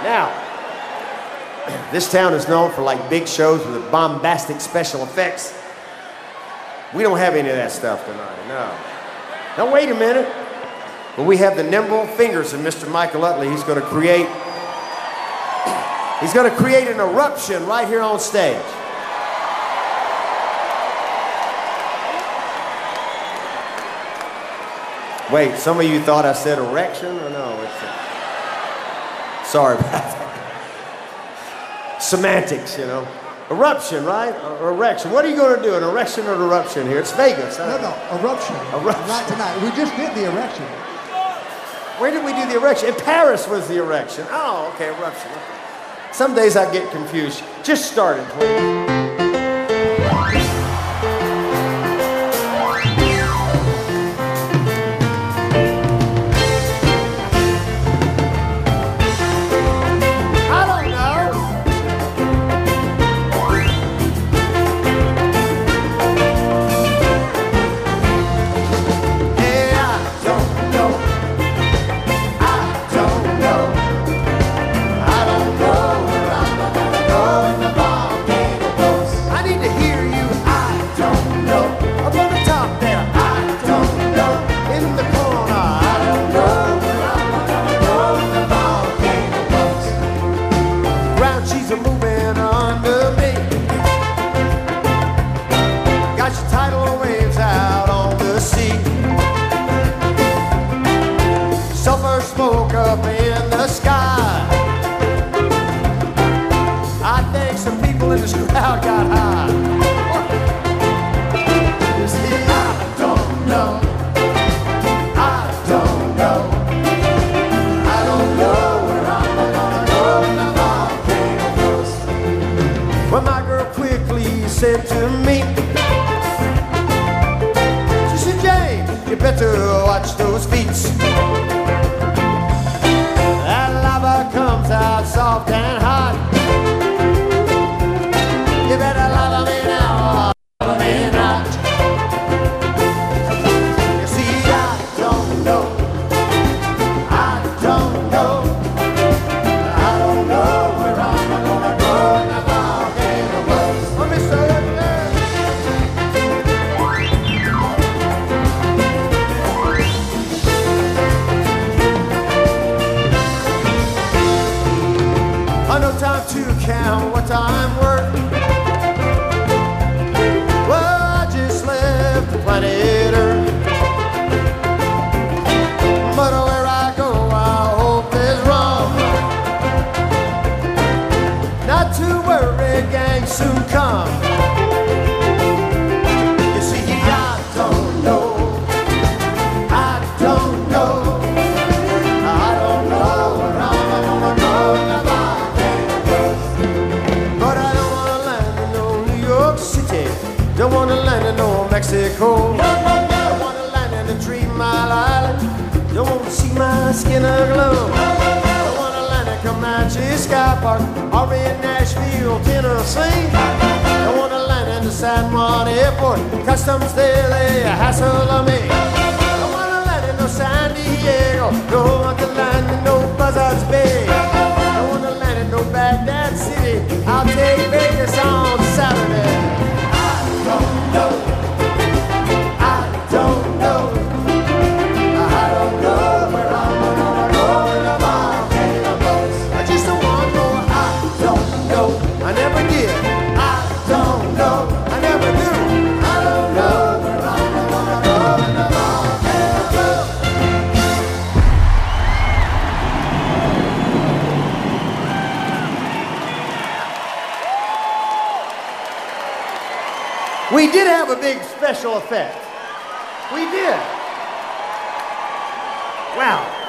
Now, this town is known for like big shows with bombastic special effects. We don't have any of that stuff tonight, no. Now wait a minute. But we have the nimble fingers of Mr. Michael Utley. He's gonna create an eruption right here on stage. Wait, some of you thought I said erection or no? Sorry about that. Semantics, you know. Eruption, right? Or erection. What are you going to do? An erection or an eruption here? It's Vegas. Huh? No, eruption. Eruption. Not tonight. We just did the erection. Where did we do the erection? In Paris was the erection. Oh, okay, eruption. Okay. Some days I get confused. Just start it, please. Smoke up in the sky. I think some people in this crowd got high. You see, I don't know. I don't know. I don't know where I'm gonna go when the volcano goes. Well, my girl quickly said to me, she said, James, you better watch those feet. Comes out soft and hot. You better love me now or love me not. You see, I don't know. I don't know. I don't know where I'm gonna go in the volcano goes. Let me say it no time to count what I'm worth. Well, I just left the planet Earth. But where I go, I hope is wrong. Not to worry, gang, soon come. You see, I don't know. I don't know. I don't know where I'm gonna go now. Don't want to land in no Mexico. Don't want to land in the 3 Mile Island. Don't want to see my skin aglow. Don't want to land in Comanche Sky Park or in Nashville, Tennessee. Don't want to land in the San Juan Airport. Customs there, they hassle me. Don't want to land in no San Diego. Don't want to land in no Buzzards Bay. Don't want to land in no Baghdad City. I'll take Vegas on Saturday. We did have a big special effect. We did. Wow.